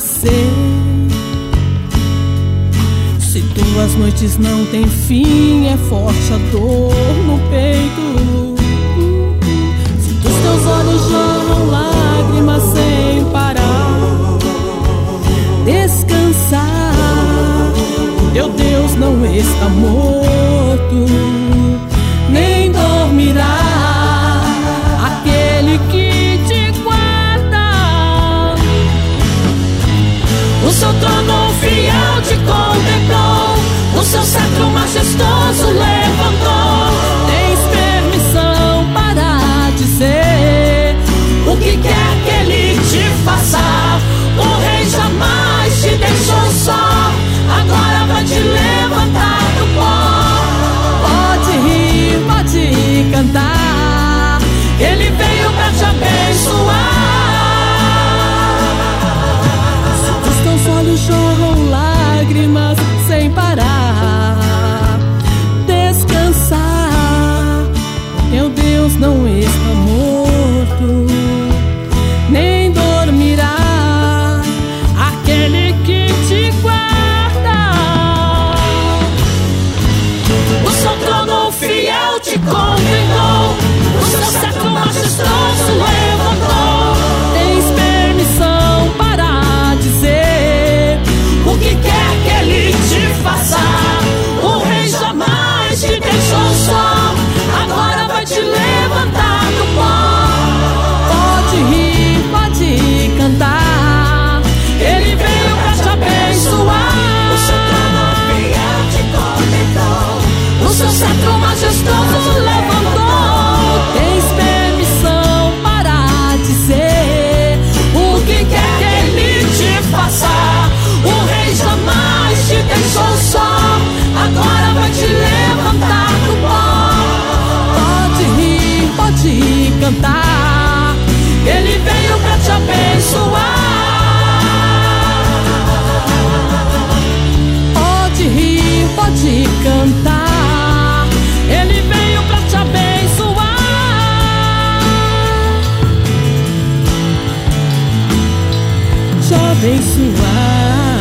você. Se tuas noites não têm fim, é forte a dor no peito. Se dos teus olhos jorram lágrimas sem parar, descansar, teu Deus não está morto, nem dormirá. Aquele que te guarda, o seu trono fiel te contemplou, o seu cetro majestoso levantou. Tens permissão para dizer o que quer que ele te faça. O rei jamais te deixou só, agora vai te levantar do pó. Pode rir, pode cantar, ele veio pra te abençoar. Se dos teus olhos jorram lágrimas sem parar, descansar, teu Deus não está morto, nem dormirá. Aquele que te guarda, o seu trono fiel te condenou, o seu cetro majestoso levantou. Tens permissão para dizer o que quer que ele te faça. O rei jamais te deixou só, agora vai te levantar do pó. Pode rir, pode cantar, ele veio pra te abençoar. O seu trono fiel te condenou, o seu cetro majestoso levantou. Tens permissão para dizer o que quer que ele te faça. O rei jamais te deixou só, agora vai te levantar do pó. Pode rir, pode cantar, ele veio pra te abençoar. Pode rir, pode cantar, ele veio pra te abençoar. Te abençoar.